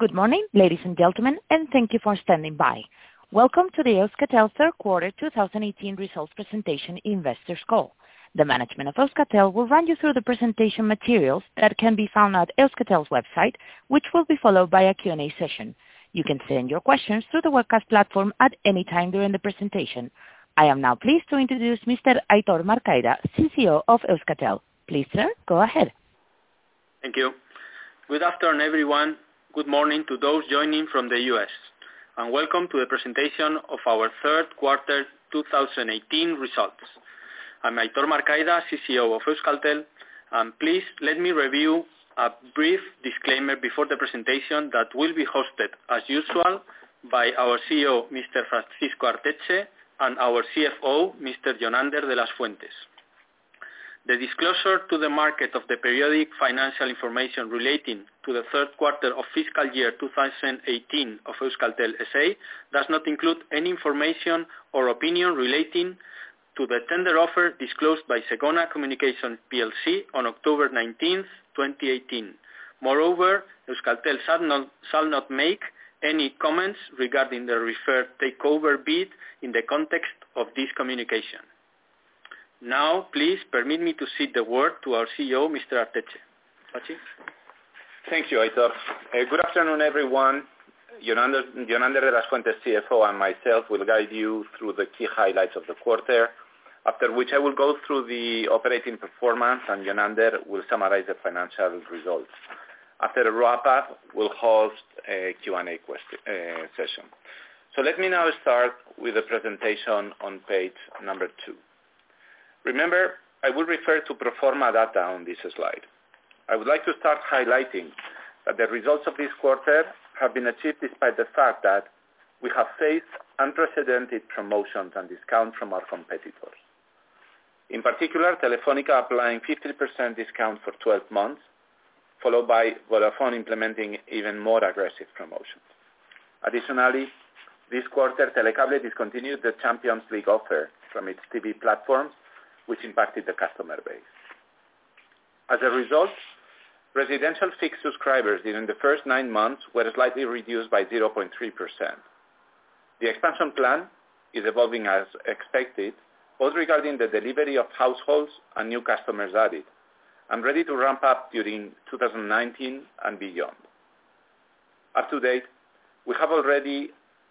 Good morning, ladies and gentlemen, and thank you for standing by. Welcome to the Euskaltel third quarter 2018 results presentation investors call. The management of Euskaltel will run you through the presentation materials that can be found at Euskaltel's website, which will be followed by a Q&A session. You can send your questions through the webcast platform at any time during the presentation. I am now pleased to introduce Mr. Aitor Marcaida, CCO of Euskaltel. Please, sir, go ahead. Thank you. Good afternoon, everyone. Good morning to those joining from the U.S. and welcome to the presentation of our third quarter 2018 results. I'm Aitor Marcaida, CCO of Euskaltel, and please let me review a brief disclaimer before the presentation that will be hosted as usual by our CEO, Mr. Francisco Arteche, and our CFO, Mr. Jonander de las Fuentes. The disclosure to the market of the periodic financial information relating to the third quarter of fiscal year 2018 of Euskaltel S.A. does not include any information or opinion relating to the tender offer disclosed by Zegona Communications PLC on October 19th, 2018. Moreover, Euskaltel shall not make any comments regarding the referred takeover bid in the context of this communication. Now, please permit me to cede the word to our CEO, Mr. Arteche. Pachi? Thank you, Aitor. Good afternoon, everyone. Jonander de las Fuentes, CFO, and myself will guide you through the key highlights of the quarter, after which I will go through the operating performance and Jonander will summarize the financial results. After the wrap-up, we'll host a Q&A session. So let me now start with the presentation on page number 2. Remember, I will refer to pro forma data on this slide. I would like to start highlighting that the results of this quarter have been achieved despite the fact that we have faced unprecedented promotions and discounts from our competitors. In particular, Telefónica applying 50% discount for 12 months, followed by Vodafone implementing even more aggressive promotions. Additionally, this quarter, Telecable discontinued the Champions League offer from its TV platforms, which impacted the customer base. As a result, residential fixed subscribers during the first 9 months were slightly reduced by 0.3%. The expansion plan is evolving as expected, both regarding the delivery of households and new customers added, and ready to ramp up during 2019 and beyond. Up to date, we already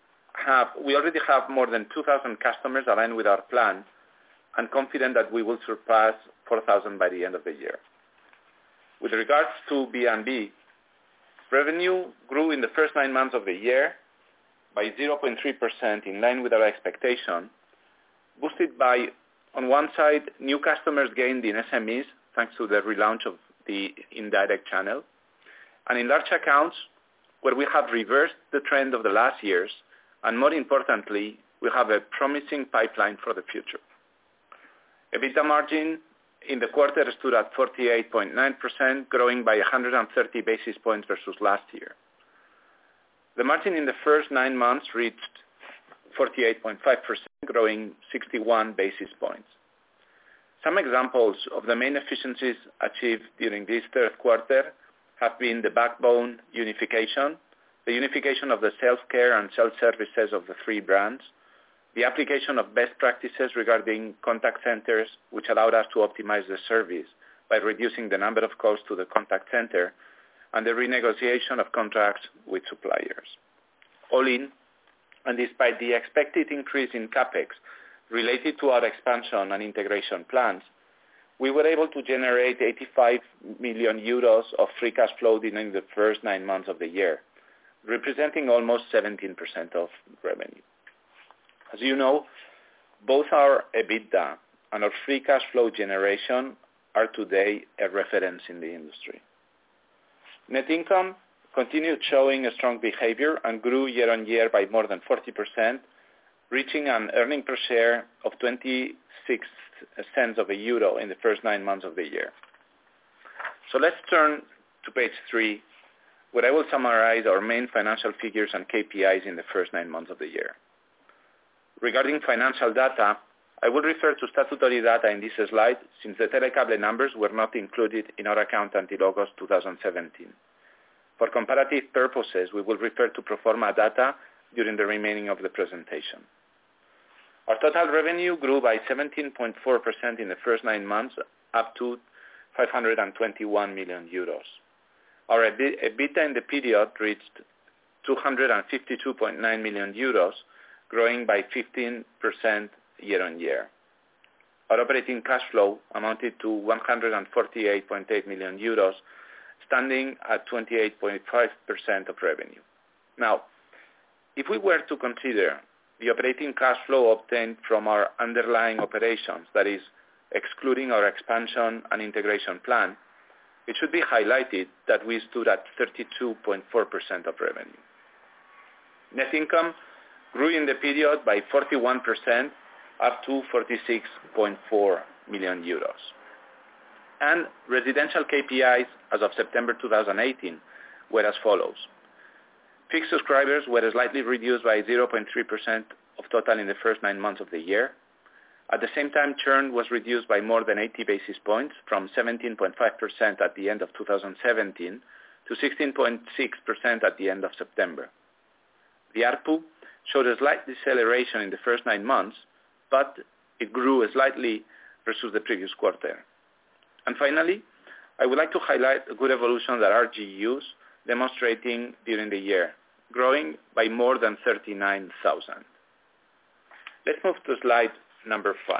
have more than 2,000 customers aligned with our plan, and confident that we will surpass 4,000 by the end of the year. With regards to B&B, revenue grew in the first 9 months of the year by 0.3% in line with our expectation, boosted by, on one side, new customers gained in SMEs thanks to the relaunch of the indirect channel, and in large accounts where we have reversed the trend of the last years, and more importantly, we have a promising pipeline for the future. EBITDA margin in the quarter stood at 48.9%, growing by 130 basis points versus last year. The margin in the first 9 months reached 48.5%, growing 61 basis points. Some examples of the main efficiencies achieved during this third quarter have been the backbone unification, the unification of the self-care and self-services of the 3 brands, the application of best practices regarding contact centers, which allowed us to optimize the service by reducing the number of calls to the contact center, and the renegotiation of contracts with suppliers. All in, and despite the expected increase in CAPEX related to our expansion and integration plans, we were able to generate 85 million euros of free cash flow during the first 9 months of the year, representing almost 17% of revenue. As you know, both our EBITDA and our free cash flow generation are today a reference in the industry. Net income continued showing a strong behavior and grew year on year by more than 40%, reaching an earning per share of 26 cents of a euro in the first 9 months of the year. So let's turn to page 3, where I will summarize our main financial figures and KPIs in the first 9 months of the year. Regarding financial data, I will refer to statutory data in this slide since the Telecable numbers were not included in our account until August 2017. For comparative purposes, we will refer to pro forma data during the remaining of the presentation. Our total revenue grew by 17.4% in the first 9 months, up to 521 million euros. Our EBITDA in the period reached 252.9 million euros, growing by 15% year-on-year. Our operating cash flow amounted to 148.8 million euros, standing at 28.5% of revenue. Now, if we were to consider the operating cash flow obtained from our underlying operations, that is, excluding our expansion and integration plan, it should be highlighted that we stood at 32.4% of revenue. Net income grew in the period by 41%, up to 46.4 million euros. And residential KPIs as of September 2018 were as follows. Fixed subscribers were slightly reduced by 0.3% of total in the first 9 months of the year. At the same time, churn was reduced by more than 80 basis points from 17.5% at the end of 2017 to 16.6% at the end of September. The ARPU showed a slight deceleration in the first 9 months, but it grew slightly versus the previous quarter. And finally, I would like to highlight a good evolution that RGUs demonstrating during the year, growing by more than 39,000. Let's move to slide number 5.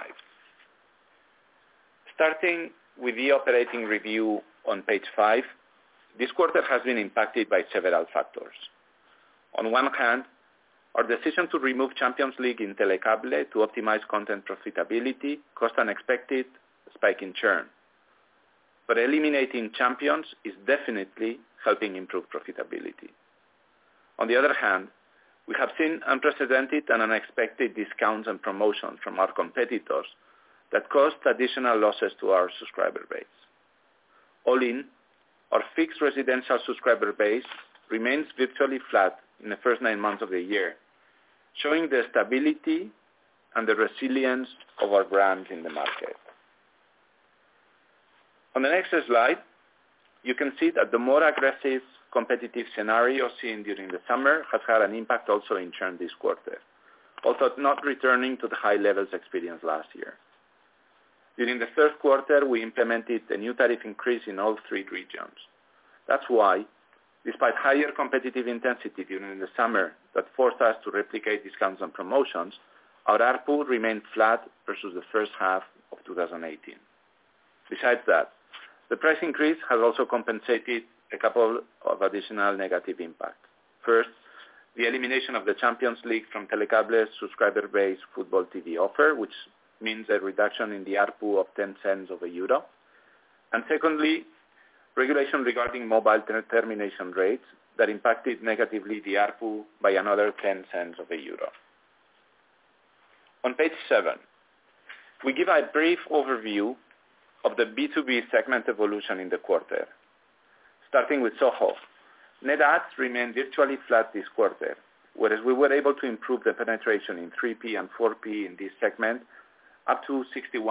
Starting with the operating review on page 5, this quarter has been impacted by several factors. On one hand, our decision to remove Champions League in Telecable to optimize content profitability caused an unexpected spike in churn. But eliminating Champions is definitely helping improve profitability. On the other hand, we have seen unprecedented and unexpected discounts and promotions from our competitors that caused additional losses to our subscriber base. All in, our fixed residential subscriber base remains virtually flat in the first 9 months of the year, showing the stability and the resilience of our brand in the market. On the next slide, you can see that the more aggressive competitive scenario seen during the summer has had an impact also in churn this quarter, although not returning to the high levels experienced last year. During the third quarter, we implemented a new tariff increase in all 3 regions. That's why, despite higher competitive intensity during the summer that forced us to replicate discounts and promotions, our ARPU remained flat versus the first half of 2018. Besides that, the price increase has also compensated a couple of additional negative impacts. First, the elimination of the Champions League from Telecable's subscriber-based football TV offer, which means a reduction in the ARPU of 10 cents of a euro. And secondly, regulation regarding mobile termination rates that impacted negatively the ARPU by another 10 cents of a euro. On page 7, we give a brief overview of the B2B segment evolution in the quarter. Starting with Soho, net adds remained virtually flat this quarter, whereas we were able to improve the penetration in 3P and 4P in this segment up to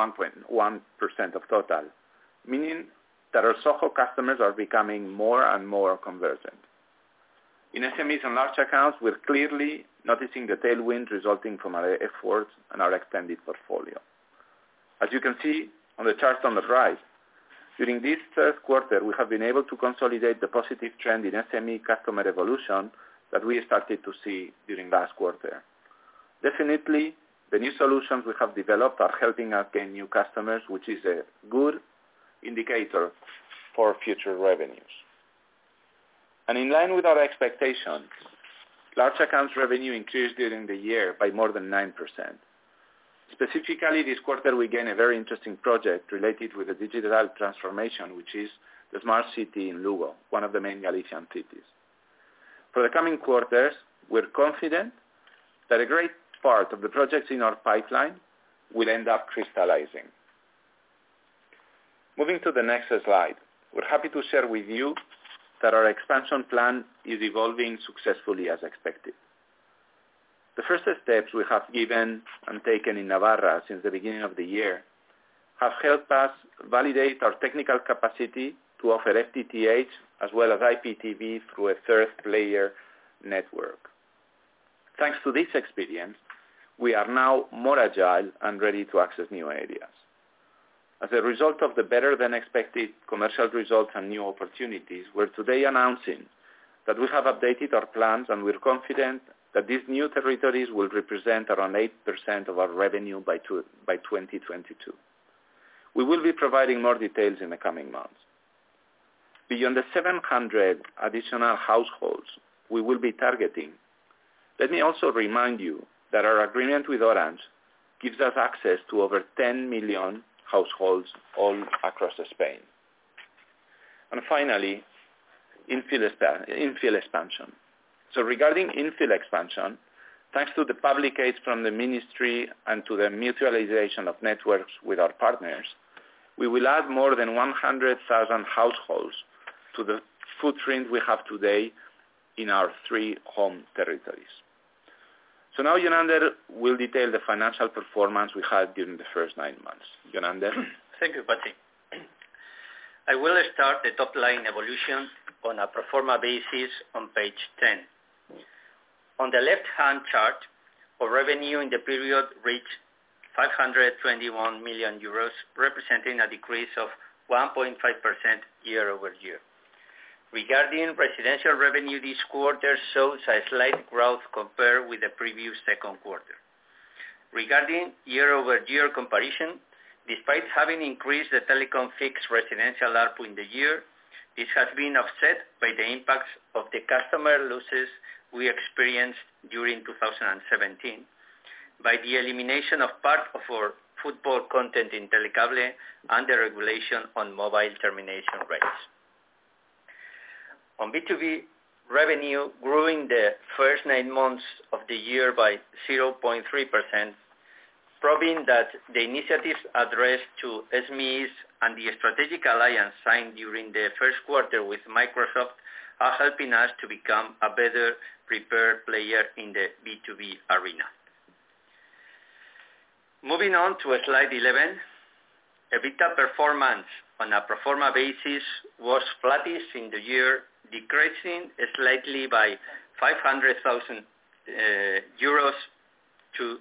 61.1% of total, meaning that our Soho customers are becoming more and more convergent. In SMEs and large accounts, we're clearly noticing the tailwind resulting from our efforts and our extended portfolio. As you can see on the chart on the right, during this third quarter, we have been able to consolidate the positive trend in SME customer evolution that we started to see during last quarter. Definitely, the new solutions we have developed are helping us gain new customers, which is a good indicator for future revenues. And in line with our expectations, large accounts revenue increased during the year by more than 9%. Specifically, this quarter we gained a very interesting project related with the digital transformation, which is the Smart City in Lugo, one of the main Galician cities. For the coming quarters, we're confident that a great part of the projects in our pipeline will end up crystallizing. Moving to the next slide, we're happy to share with you that our expansion plan is evolving successfully as expected. The first steps we have given and taken in Navarra since the beginning of the year have helped us validate our technical capacity to offer FTTH as well as IPTV through a third-player network. Thanks to this experience, we are now more agile and ready to access new areas. As a result of the better-than-expected commercial results and new opportunities, we're today announcing that we have updated our plans and we're confident that these new territories will represent around 8% of our revenue by 2022. We will be providing more details in the coming months. Beyond the 700 additional households we will be targeting, let me also remind you that our agreement with Orange gives us access to over 10 million households all across Spain. And finally, infill expansion. So regarding infill expansion, thanks to the public aids from the ministry and to the mutualization of networks with our partners, we will add more than 100,000 households to the footprint we have today in our 3 home territories. So now Yonander will detail the financial performance we had during the first 9 months. Yonander? Thank you, Patxi. I will start the top line evolution on a pro forma basis on page 10. On the left-hand chart, our revenue in the period reached 521 million euros, representing a decrease of 1.5% year-over-year. Regarding residential revenue, this quarter shows a slight growth compared with the previous second quarter. Regarding year-over-year comparison, despite having increased the telecom fixed residential ARPU in the year, this has been offset by the impacts of the customer losses we experienced during 2017, by the elimination of part of our football content in Telecable and the regulation on mobile termination rates. On B2B, revenue grew in the first 9 months of the year by 0.3%, proving that the initiatives addressed to SMEs and the strategic alliance signed during the first quarter with Microsoft are helping us to become a better prepared player in the B2B arena. Moving on to slide 11, EBITDA performance on a pro forma basis was flattish in the year, decreasing slightly by 500,000 euros to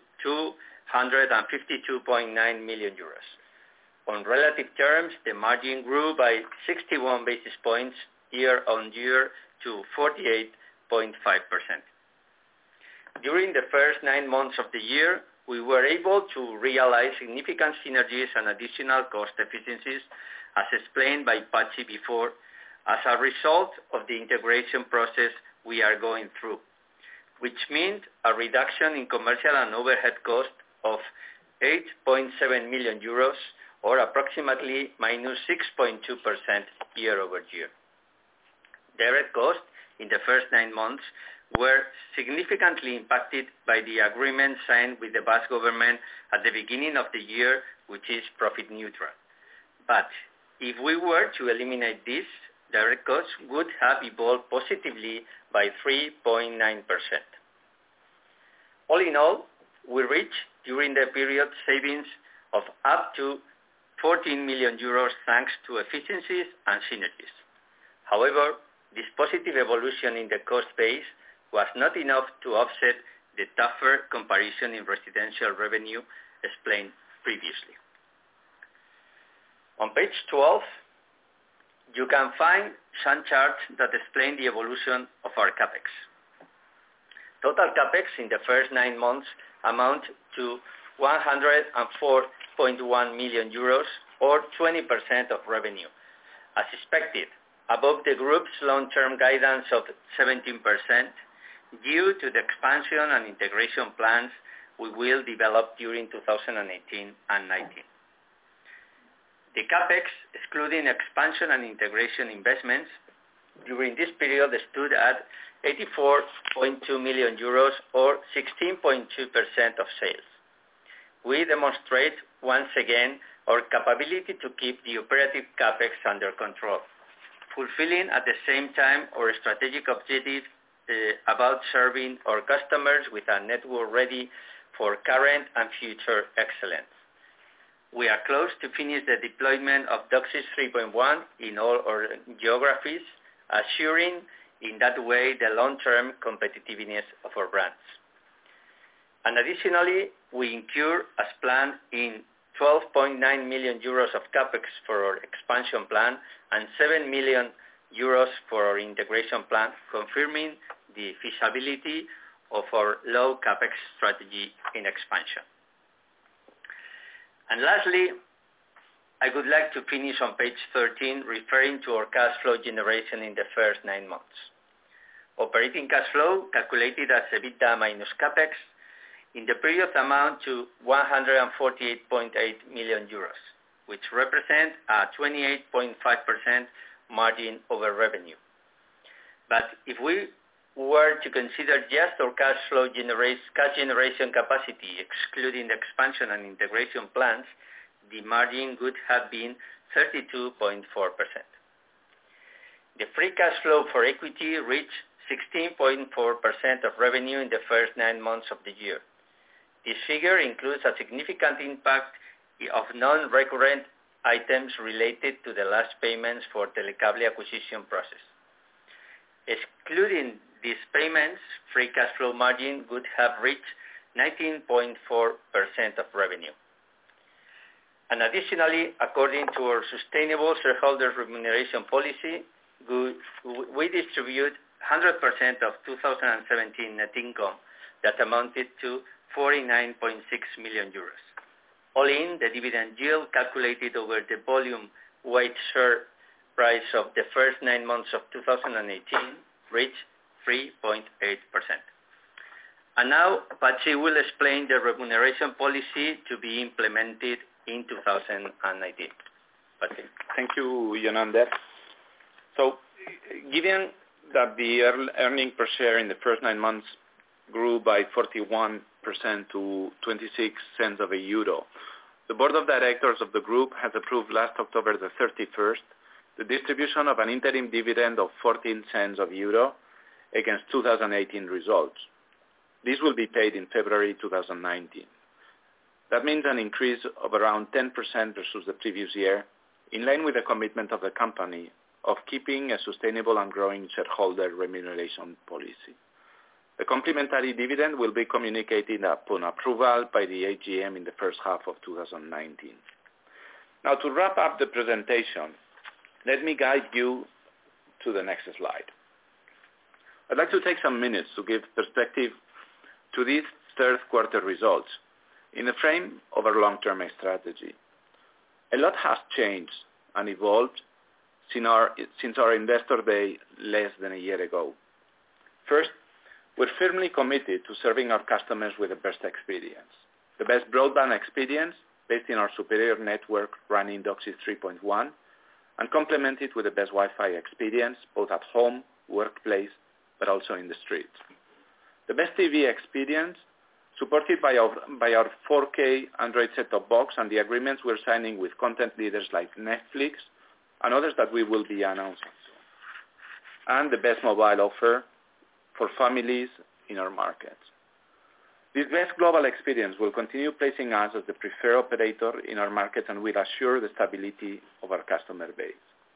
252.9 million euros. On relative terms, the margin grew by 61 basis points year on year to 48.5%. During the first 9 months of the year, we were able to realize significant synergies and additional cost efficiencies, as explained by Patxi before, as a result of the integration process we are going through, which meant a reduction in commercial and overhead cost of 8.7 million euros, or approximately minus 6.2% year-over-year. Direct costs in the first 9 months were significantly impacted by the agreement signed with the Basque government at the beginning of the year, which is profit neutral. But if we were to eliminate this, direct costs would have evolved positively by 3.9%. All in all, we reached during the period savings of up to 14 million euros thanks to efficiencies and synergies. However, this positive evolution in the cost base was not enough to offset the tougher comparison in residential revenue explained previously. On page 12, you can find some charts that explain the evolution of our CAPEX. Total CAPEX in the first 9 months amount to 104.1 million euros, or 20% of revenue. As expected, above the group's long-term guidance of 17%, due to the expansion and integration plans we will develop during 2018 and 19. The CAPEX, excluding expansion and integration investments, during this period stood at 84.2 million euros, or 16.2% of sales. We demonstrate once again our capability to keep the operative CAPEX under control, fulfilling at the same time our strategic objective about serving our customers with a network ready for current and future excellence. we are close to finish the deployment of DOCSIS 3.1 in all our geographies, assuring in that way the long-term competitiveness of our brands. And additionally, we incur as planned in 12.9 million euros of capex for our expansion plan and 7 million euros for our integration plan, confirming the feasibility of our low capex strategy in expansion. And lastly, I would like to finish on page 13 referring to our cash flow generation in the first 9 months. Operating cash flow, calculated as EBITDA minus capex, in the period amount to 148.8 million euros, which represent a 28.5% margin over revenue. But if we were to consider just our cash generation capacity, excluding the expansion and integration plans, the margin would have been 32.4%. The free cash flow for equity reached 16.4% of revenue in the first 9 months of the year. This figure includes a significant impact of non-recurrent items related to the last payments for Telecable acquisition process. Excluding these payments, free cash flow margin would have reached 19.4% of revenue. And additionally, according to our sustainable shareholder remuneration policy, we distribute 100% of 2017 net income that amounted to 49.6 million euros. All in, the dividend yield calculated over the volume-weighted share price of the first 9 months of 2018 reached 3.8%. And now, Patxi will explain the remuneration policy to be implemented in 2019. Patxi. Thank you, Yolanda. So, given that the earning per share in the first 9 months grew by 41% to 26 cents of a euro, the board of directors of the group has approved last October the 31st the distribution of an interim dividend of 14 cents of euro against 2018 results. This will be paid in February 2019. That means an increase of around 10% versus the previous year, in line with the commitment of the company of keeping a sustainable and growing shareholder remuneration policy. The complementary dividend will be communicated upon approval by the AGM in the first half of 2019. Now, to wrap up the presentation, let me guide you to the next slide. I'd like to take some minutes to give perspective to these third quarter results in the frame of our long-term strategy. A lot has changed and evolved since our investor day less than a year ago. First, we're firmly committed to serving our customers with the best experience. The best broadband experience based in our superior network running DOCSIS 3.1 and complemented with the best Wi-Fi experience both at home, workplace, but also in the streets. The best TV experience supported by our 4K Android set-top box and the agreements we're signing with content leaders like Netflix and others that we will be announcing soon. And the best mobile offer for families in our markets. This best global experience will continue placing us as the preferred operator in our markets and will assure the stability of our customer base.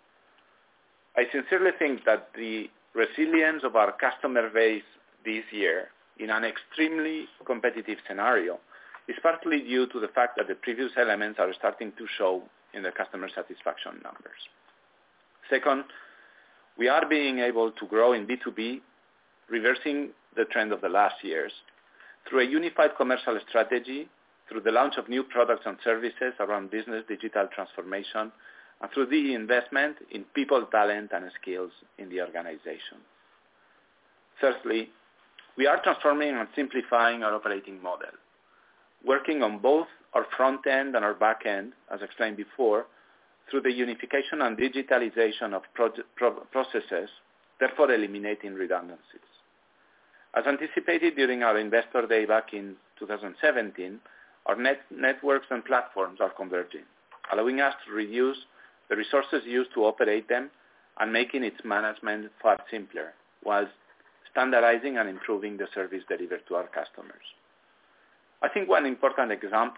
I sincerely think that the resilience of our customer base this year in an extremely competitive scenario is partly due to the fact that the previous elements are starting to show in the customer satisfaction numbers. Second, we are being able to grow in B2B, reversing the trend of the last years, through a unified commercial strategy, through the launch of new products and services around business digital transformation, and through the investment in people, talent, and skills in the organization. Thirdly, we are transforming and simplifying our operating model, working on both our front end and our back end, as explained before, through the unification and digitalization of processes, therefore eliminating redundancies. As anticipated during our investor day back in 2017, our networks and platforms are converging, allowing us to reduce the resources used to operate them and making its management far simpler, while standardizing and improving the service delivered to our customers. I think one important example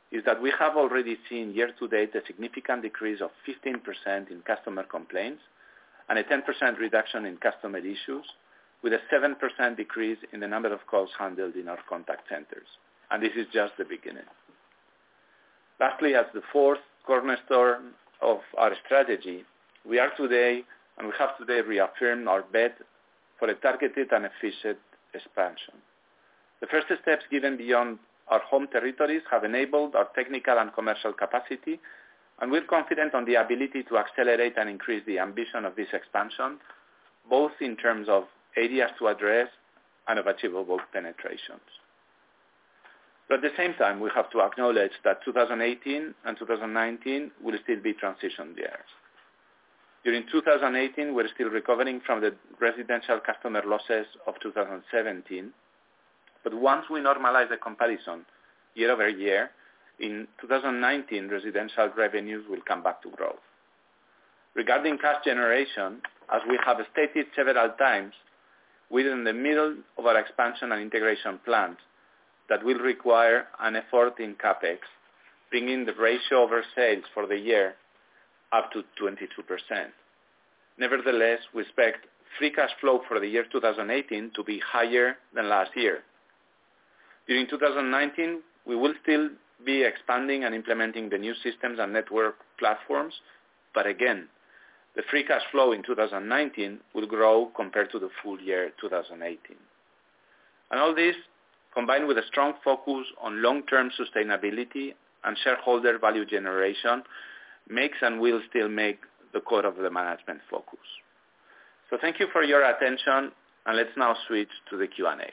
is that we have already seen year-to-date a significant decrease of 15% in customer complaints and a 10% reduction in customer issues, with a 7% decrease in the number of calls handled in our contact centers. And this is just the beginning. Lastly, as the fourth cornerstone of our strategy, we have today reaffirmed our bet for a targeted and efficient expansion. The first steps given beyond our home territories have enabled our technical and commercial capacity, and we're confident on the ability to accelerate and increase the ambition of this expansion, both in terms of areas to address and of achievable penetrations. But at the same time, we have to acknowledge that 2018 and 2019 will still be transition years. During 2018, we're still recovering from the residential customer losses of 2017, but once we normalize the comparison year over year, in 2019, residential revenues will come back to growth. Regarding cash generation, as we have stated several times, we're in the middle of our expansion and integration plans that will require an effort in CapEx, bringing the ratio over sales for the year up to 22%. Nevertheless, we expect free cash flow for the year 2018 to be higher than last year. During 2019, we will still be expanding and implementing the new systems and network platforms, but again, the free cash flow in 2019 will grow compared to the full year 2018. And all this, combined with a strong focus on long-term sustainability and shareholder value generation, makes and will still make the core of the management focus. So thank you for your attention, and let's now switch to the Q&A.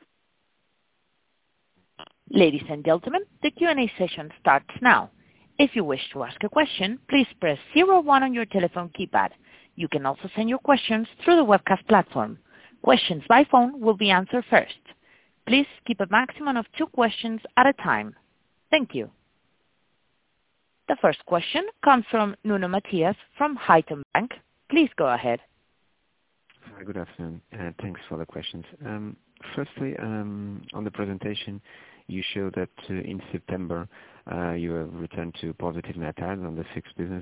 Ladies and gentlemen, the Q&A session starts now. If you wish to ask a question, please press 01 on your telephone keypad. You can also send your questions through the webcast platform. Questions by phone will be answered first. Please keep a maximum of 2 questions at a time. Thank you. The first question comes from Nuno Matias from Haitong Bank. Please go ahead. Hi, good afternoon, and thanks for the questions. Firstly, on the presentation, you showed that in September you have returned to positive net adds on the fixed business.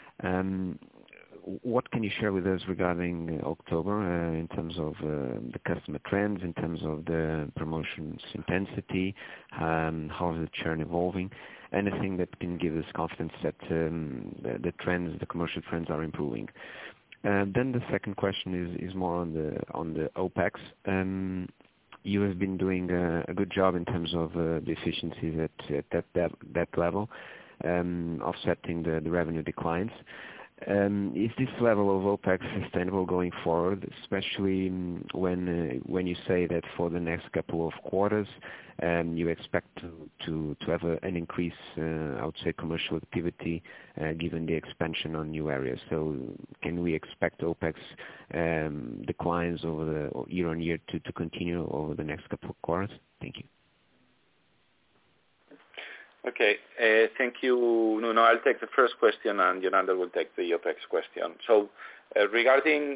What can you share with us regarding October in terms of the customer trends, in terms of the promotions intensity, how is the churn evolving? Anything that can give us confidence that the commercial trends are improving. Then the second question is more on the OPEX. You have been doing a good job in terms of the efficiencies at that level, offsetting the revenue declines. Is this level of OPEX sustainable going forward, especially when you say that for the next couple of quarters you expect to have an increase, I would say, commercial activity given the expansion on new areas? So can we expect OPEX declines over the year on year to continue over the next couple of quarters? Thank you. Okay, thank you, Nuno. I'll take the first question, and Yolanda will take the OPEX question. So regarding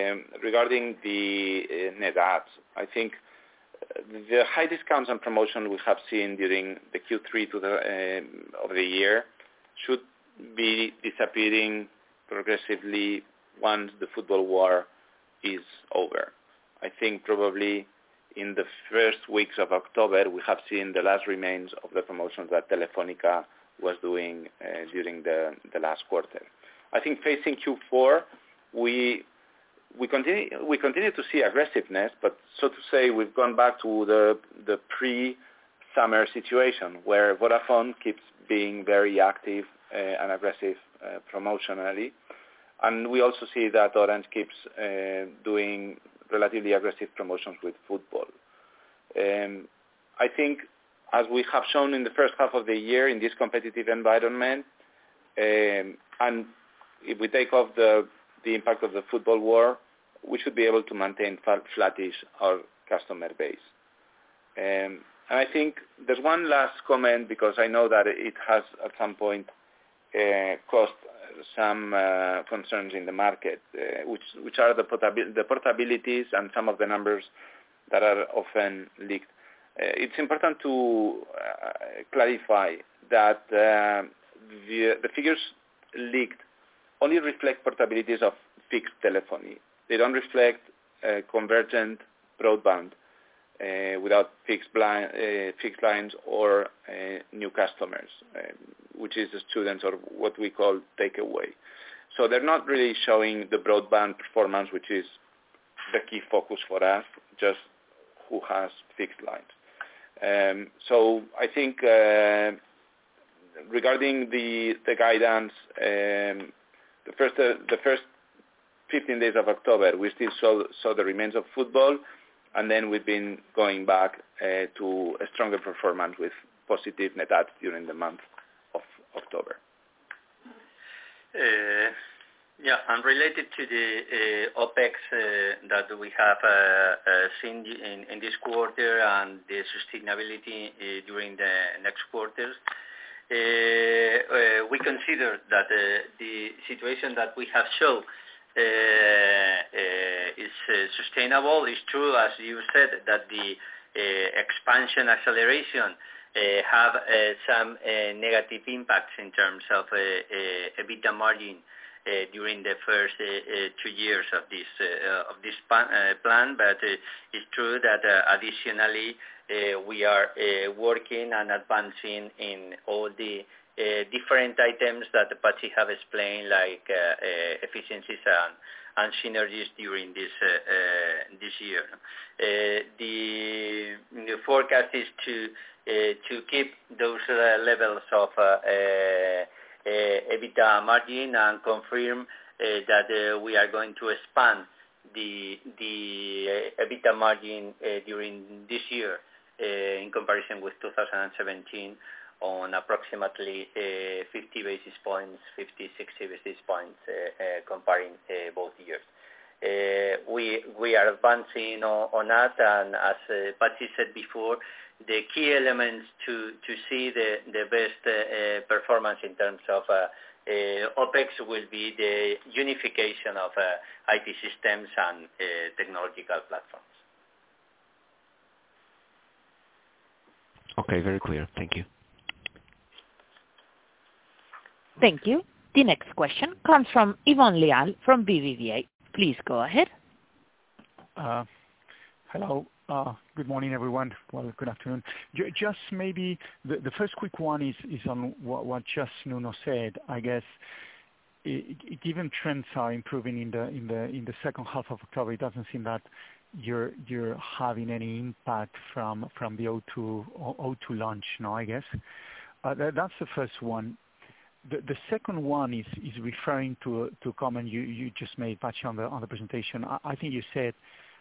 the net adds, I think the high discounts and promotion we have seen during the Q3 of the year should be disappearing progressively once the football war is over. I think probably in the first weeks of October, we have seen the last remains of the promotions that Telefónica was doing during the last quarter. I think facing Q4, we continue to see aggressiveness, but so to say, we've gone back to the pre-summer situation where Vodafone keeps being very active and aggressive promotionally, and we also see that Orange keeps doing relatively aggressive promotions with football. I think, as we have shown in the first half of the year in this competitive environment, and if we take off the impact of the football war, we should be able to maintain flattish our customer base. And I think there's one last comment, because I know that it has at some point caused some concerns in the market, which are the portabilities and some of the numbers that are often leaked. It's important to clarify that the figures leaked only reflect portabilities of fixed telephony. They don't reflect convergent broadband without fixed lines or new customers, which is the students or what we call takeaway. So they're not really showing the broadband performance, which is the key focus for us, just who has fixed lines. So I think regarding the guidance, the first 15 days of October, we still saw the remains of football, and then we've been going back to a stronger performance with positive net adds during the month of October. And related to the OPEX that we have seen in this quarter and the sustainability during the next quarters, we consider that the situation that we have shown is sustainable. It's true, as you said, that the expansion acceleration have some negative impacts in terms of EBITDA margin during the first 2 years of this plan, but it's true that additionally we are working and advancing in all the different items that Patxi have explained, like efficiencies and synergies during this year. The forecast is to keep those levels of EBITDA margin and confirm that we are going to expand the EBITDA margin during this year in comparison with 2017 on approximately 50 basis points, 50, 60 basis points comparing both years. We are advancing on that, and as Patxi said before, the key elements to see the best performance in terms of OPEX will be the unification of IT systems and technological platforms. Okay, very clear. Thank you. Thank you. The next question comes from Iván Leal from BBVA. Please go ahead. Hello. Good morning, everyone. Well, good afternoon. Just maybe the first quick one is on what just Nuno said. I guess given trends are improving in the second half of October, it doesn't seem that you're having any impact from the O2 launch. No, I guess that's the first one. The second one is referring to a comment you just made, Patxi, on the presentation. I think you said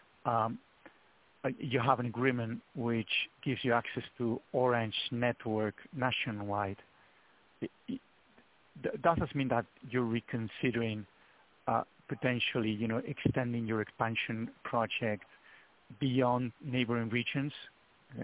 you have an agreement which gives you access to Orange network nationwide. Does this mean that you're reconsidering potentially, extending your expansion project beyond neighboring regions? Yeah.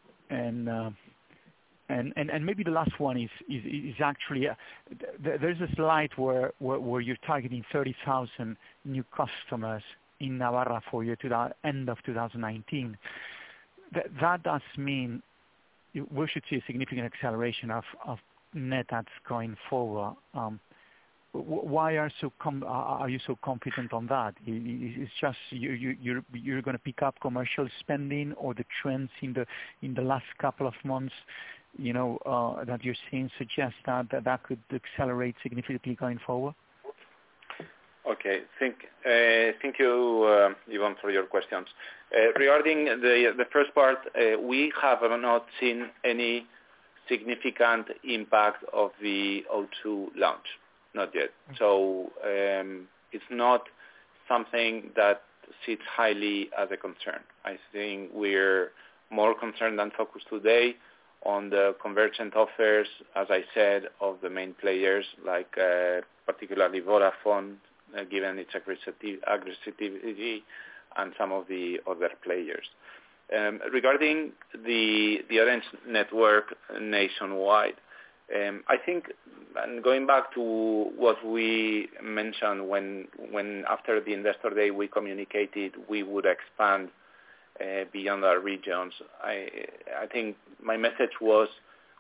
And maybe the last one is actually there's a slide where you're targeting 30,000 new customers in Navarra for year to the end of 2019. That does mean we should see a significant acceleration of net adds going forward. Why are you so confident on that? It's just you're going to pick up commercial spending, or the trends in the last couple of months, that you're seeing suggest that could accelerate significantly going forward? Okay, thank you, Ivan, for your questions. Regarding the first part, we have not seen any significant impact of the O2 launch, not yet. So it's not something that sits highly as a concern. I think we're more concerned than focused today on the convergent offers, as I said, of the main players, like particularly Vodafone, given its aggressivity, and some of the other players. Regarding the Orange network nationwide, I think, and going back to what we mentioned when after the Investor Day we communicated we would expand beyond our regions, I think my message was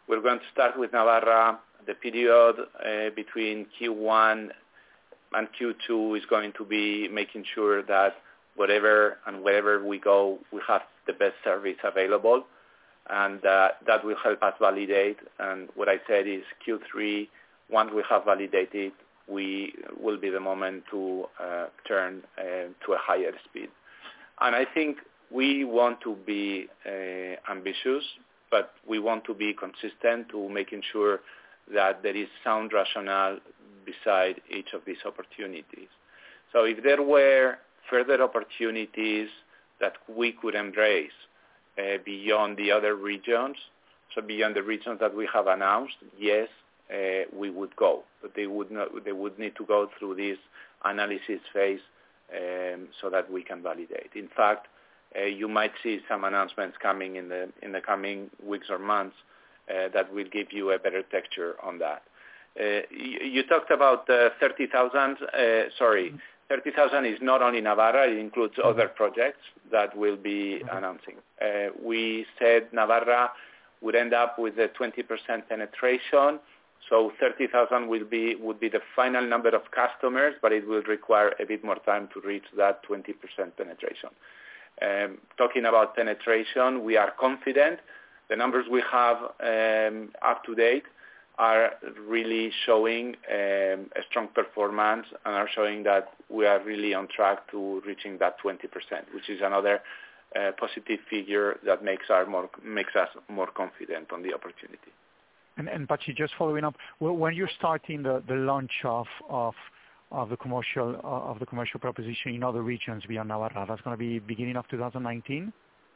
We're going to start with Navarra. The period between Q1 and Q2 is going to be making sure that wherever we go, we have the best service available, and that will help us validate. And what I said is Q3, once we have validated, we will be the moment to turn to a higher speed. And I think we want to be ambitious, but we want to be consistent to making sure that there is sound rationale beside each of these opportunities. So if there were further opportunities that we could embrace beyond the other regions, so beyond the regions that we have announced, yes, we would go, but they would need to go through this analysis phase so that we can validate. In fact, you might see some announcements coming in the coming weeks or months that will give you a better texture on that. You talked about 30,000. 30,000 is not only Navarra; it includes other projects that we'll be announcing. We said Navarra would end up with a 20% penetration. So 30,000 would be the final number of customers, but it will require a bit more time to reach that 20% penetration. Talking about penetration, we are confident. The numbers we have up to date are really showing a strong performance and are showing that we are really on track to reaching that 20%, which is another positive figure that makes us more confident on the opportunity. And Patxi, just following up, when you're starting the launch of the commercial proposition in other regions beyond Navarra, that's going to be beginning of 2019.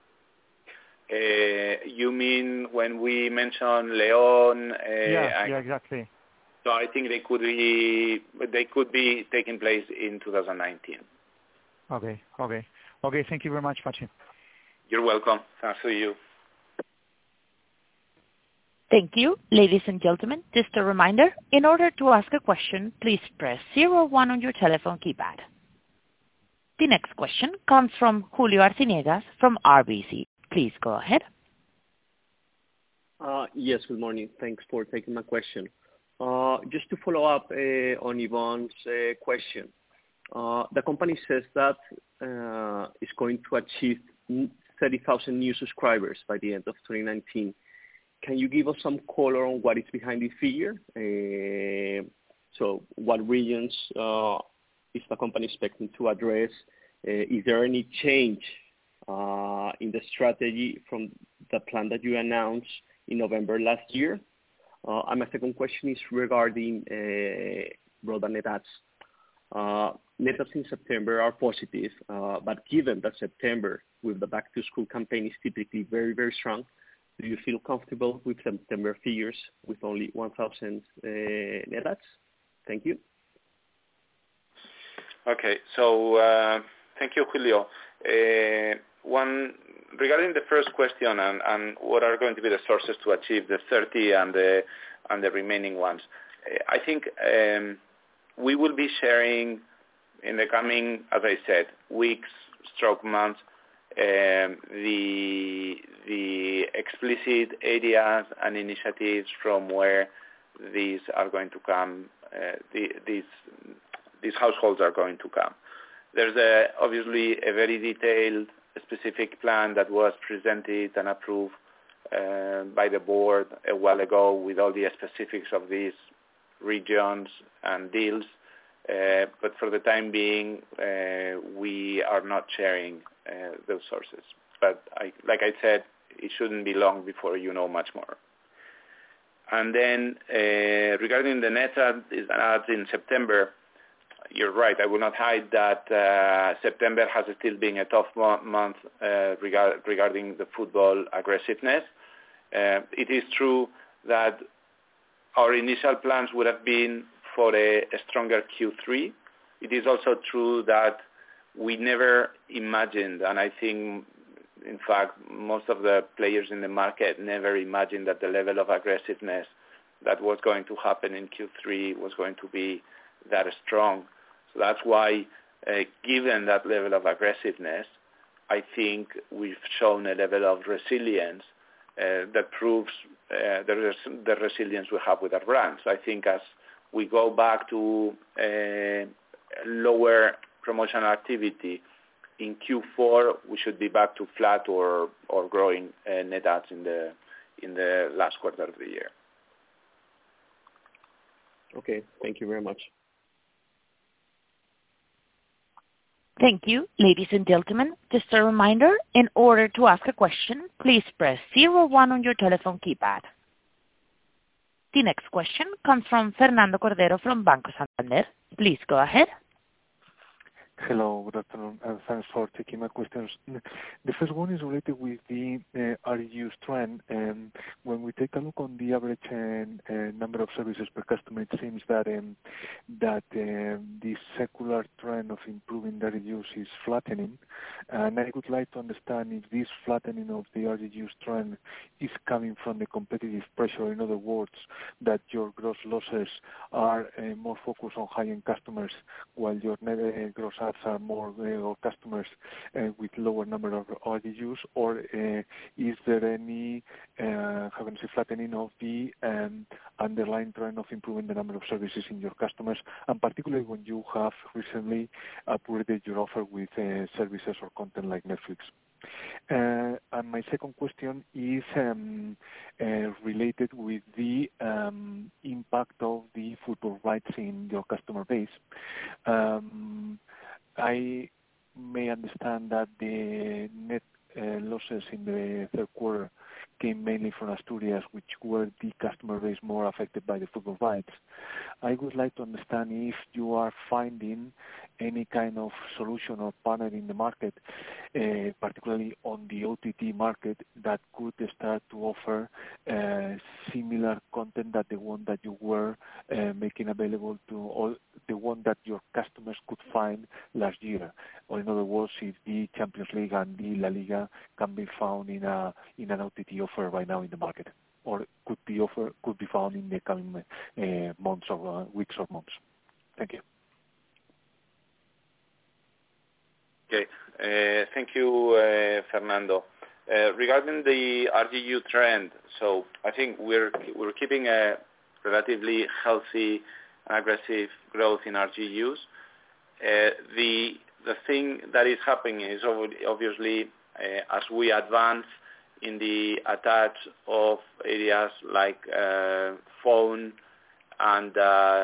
You mean when we mention León? Yeah, exactly. So I think they could be taking place in 2019. Okay. Thank you very much, Patxi. You're welcome. Thanks to you. Thank you, ladies and gentlemen. Just a reminder, in order to ask a question, please press 01 on your telephone keypad. The next question comes from Julio Arciniegas from RBC. Please go ahead. Yes, good morning. Thanks for taking my question. Just to follow up on Yvonne's question, the company says that it's going to achieve 30,000 new subscribers by the end of 2019. Can you give us some color on what is behind this figure? So what regions is the company expecting to address? Is there any change in the strategy from the plan that you announced in November last year? And my second question is regarding broadband net adds. Net adds in September are positive, but given that September with the back-to-school campaign is typically very, very strong, do you feel comfortable with September figures with only 1,000 net adds? Thank you. Okay, so thank you, Julio. Regarding the first question and what are going to be the sources to achieve the 30 and the remaining ones, I think we will be sharing in the coming, as I said, weeks, months, the explicit areas and initiatives from where these are going to come, these households are going to come. There's obviously a very detailed, specific plan that was presented and approved by the board a while ago with all the specifics of these regions and deals. But for the time being, we are not sharing those sources. But like I said, it shouldn't be long before you know much more. And then regarding the net adds in September, you're right. I will not hide that September has still been a tough month regarding the football aggressiveness. It is true that our initial plans would have been for a stronger Q3. It is also true that we never imagined, and I think, in fact, most of the players in the market never imagined that the level of aggressiveness that was going to happen in Q3 was going to be that strong. So that's why, given that level of aggressiveness, I think we've shown a level of resilience that proves the resilience we have with our brands. I think as we go back to lower promotional activity in Q4, we should be back to flat or growing net adds in the last quarter of the year. Okay, thank you very much. Thank you, ladies and gentlemen. Just a reminder, in order to ask a question, please press 01 on your telephone keypad. The next question comes from Fernando Cordero from Banco Santander. Please go ahead. Hello, good afternoon, and thanks for taking my questions. The first one is related with the RGUs trend. When we take a look on the average number of services per customer, it seems that the secular trend of improving the RGUs is flattening. And I would like to understand if this flattening of the RGUs trend is coming from the competitive pressure. In other words, that your gross losses are more focused on high-end customers, while your net gross adds are more or customers with lower number of RGUs, or is there any flattening of the underlying trend of improving the number of services in your customers, and particularly when you have recently upgraded your offer with services or content like Netflix? And my second question is related with the impact of the football rights in your customer base. I may understand that the net losses in the third quarter came mainly from Asturias, which were the customer base more affected by the football rights. I would like to understand if you are finding any kind of solution or partner in the market, particularly on the OTT market, that could start to offer similar content that the one that you were making available to, or the one that your customers could find last year. Or in other words, if the Champions League and the La Liga can be found in an OTT offer right now in the market, or could be found in the coming months or weeks or months. Thank you. Okay, thank you, Fernando. Regarding the RGU trend, so I think we're keeping a relatively healthy, aggressive growth in RGUs. The thing that is happening is obviously as we advance in the attach of areas like phone and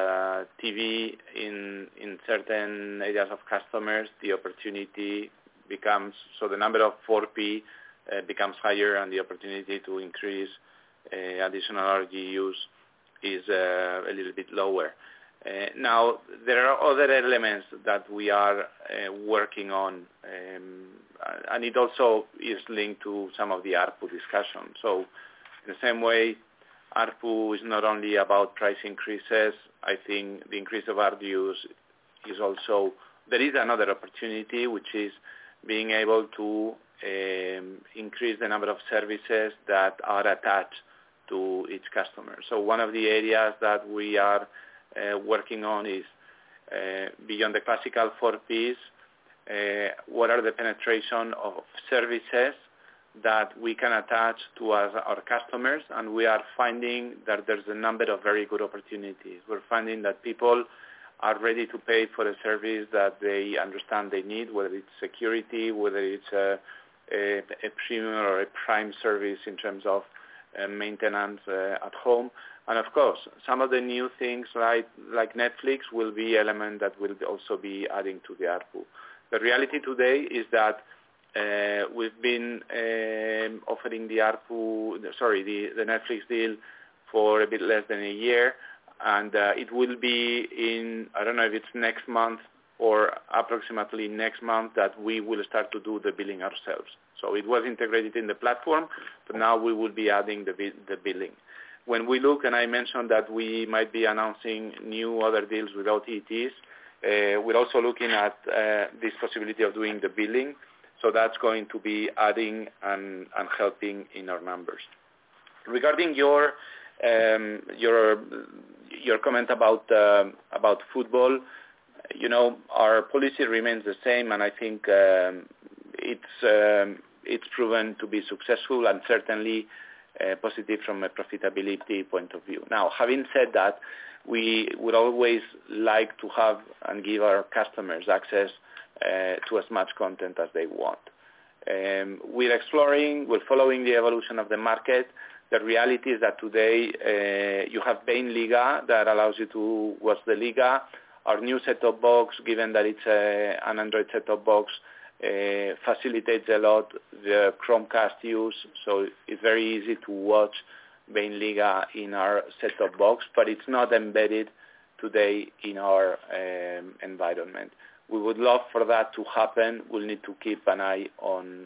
TV in certain areas of customers, the opportunity becomes, so the number of 4P becomes higher, and the opportunity to increase additional RGUs is a little bit lower. Now, there are other elements that we are working on, and it also is linked to some of the ARPU discussion. So in the same way, ARPU is not only about price increases. I think the increase of RGUs is also, there is another opportunity, which is being able to increase the number of services that are attached to each customer. So one of the areas that we are working on is beyond the classical 4Ps, what are the penetration of services that we can attach to our customers, and we are finding that there's a number of very good opportunities. We're finding that people are ready to pay for a service that they understand they need, whether it's security, whether it's a premium or a prime service in terms of maintenance at home. And of course, some of the new things like Netflix will be element that will also be adding to the ARPU. The reality today is that we've been offering the Netflix deal for a bit less than a year, and it will be in, I don't know if it's next month or approximately next month, that we will start to do the billing ourselves. So it was integrated in the platform, but now we will be adding the billing. When we look, and I mentioned that we might be announcing new other deals with OTTs, we're also looking at this possibility of doing the billing. So that's going to be adding and helping in our numbers. Regarding your comment about football, our policy remains the same, and I think it's proven to be successful, and certainly positive from a profitability point of view. Now, having said that, we would always like to have and give our customers access to as much content as they want. We're following the evolution of the market. The reality is that today you have Bain Liga that allows you to watch the Liga. Our new set-top box, given that it's an Android set-top box, facilitates a lot the Chromecast use, so it's very easy to watch Bain Liga in our set-top box, but it's not embedded today in our environment. We would love for that to happen. We'll need to keep an eye on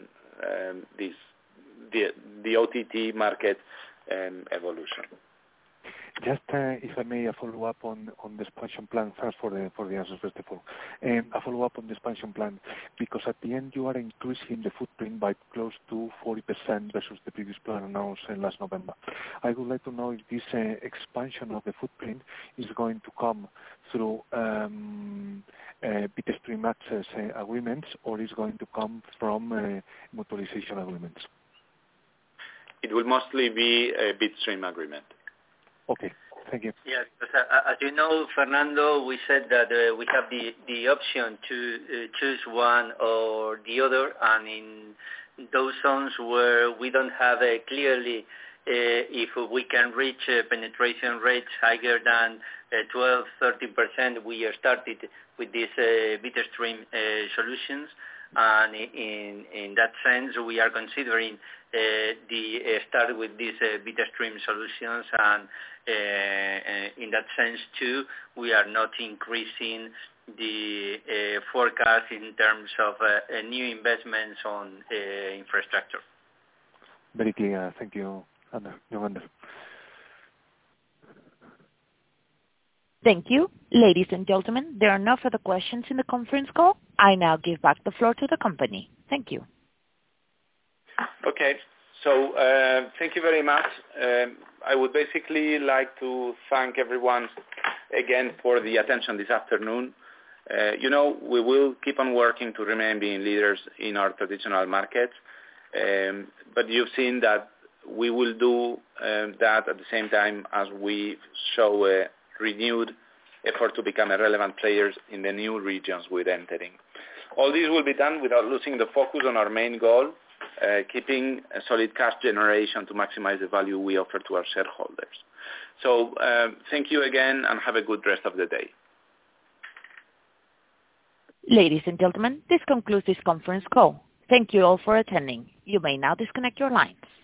the OTT market evolution. Just, if I may, a follow-up on the expansion plan. Thanks for the answers, first of all. A follow-up on the expansion plan, because at the end you are increasing the footprint by close to 40% versus the previous plan announced last November. I would like to know if this expansion of the footprint is going to come through bitstream access agreements, or is going to come from mutualization agreements? It will mostly be a bitstream agreement. Okay, thank you. Yes, as you know, Fernando, we said that we have the option to choose one or the other, and in those zones where we don't have clearly if we can reach penetration rates higher than 12-13%, we are started with these bitstream solutions. And in that sense, we are considering the start with these bitstream solutions, and in that sense too, we are not increasing the forecast in terms of new investments on infrastructure. Very clear. Thank you, Yolanda. Thank you. Ladies and gentlemen, there are no further questions in the conference call. I now give back the floor to the company. Thank you. Okay. So thank you very much. I would basically like to thank everyone again for the attention this afternoon. We will keep on working to remain being leaders in our traditional markets, but you've seen that we will do that at the same time as we show a renewed effort to become a relevant players in the new regions we're entering. All this will be done without losing the focus on our main goal, keeping a solid cash generation to maximize the value we offer to our shareholders. So thank you again and have a good rest of the day. Ladies and gentlemen, this concludes this conference call. Thank you all for attending. You may now disconnect your lines.